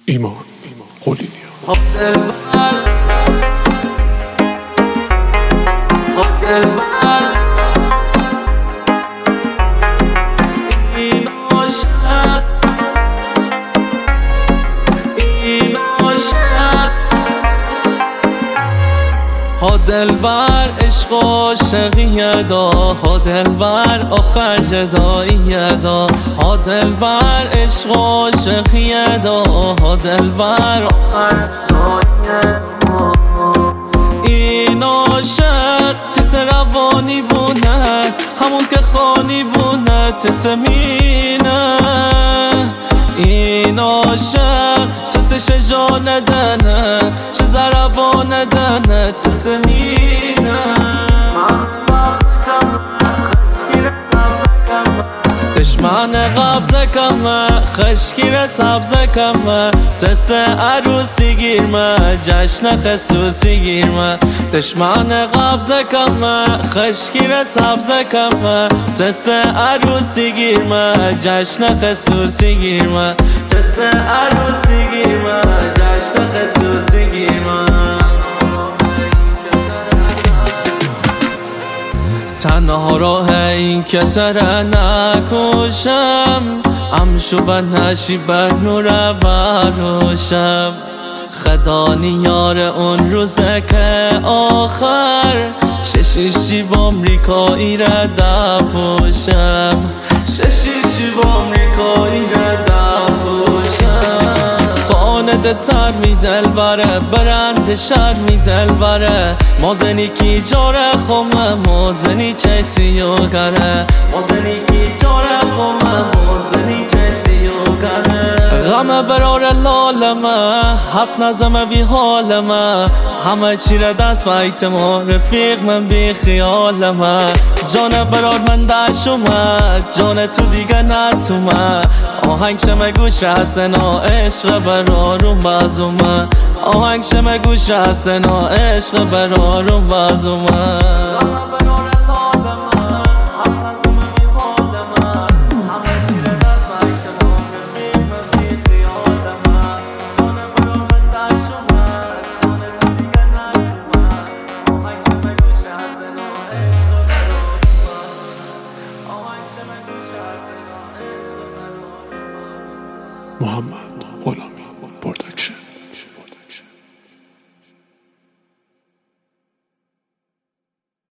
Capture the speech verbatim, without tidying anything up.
ایمان قلینی ها دلبر عشق و عاشقیه دا، ها دلبر آخر جداییه دا، ها دلبر عشق و عاشقیه دا، ها دلبر آخر جداییه دا. این عاشق تس روانی بونه، همون که خانی بونه تس مینه. این عاشق تس شجانه دنه، چه زربانه دنه تس مینه. دشمن قبضه کمه، خشکیر سبزه کمه، تس عروسی گیرمه، جشن خصوصی گیرمه. دشمن قبضه کمه، خشکیر سبزه کمه، تس عروسی گیرمه، جشن خصوصی گیرمه. تس عروسی گیرمه، جشن خصوصی گیرمه. تنها راه این که تره نکشم، امشو و نشی بر نور بروشم. خدانی یار اون روزه که آخر، ششیشی با امریکایی را دپوشم، ششیشی با امریکایی را دپوشم. خانده تر می دلبره، برند شر می دلبره، مازنی کی جاره خومه، مازنی چیسی و گره، مازنی کی جاره خومه، مازنی چیسی و گره. غم برار لالمه، هفت نظمه بی حالمه، همه چی را دست بیت ما، رفیق من بی خیالمه. جان برار من دشومه، جان تو دیگه نتومه، آهنگ شمه گوش رسنا، عشق برارون بازومه، آهنگ شمه گوش رسنا، عشق برارون بازومه. محمد غلامی.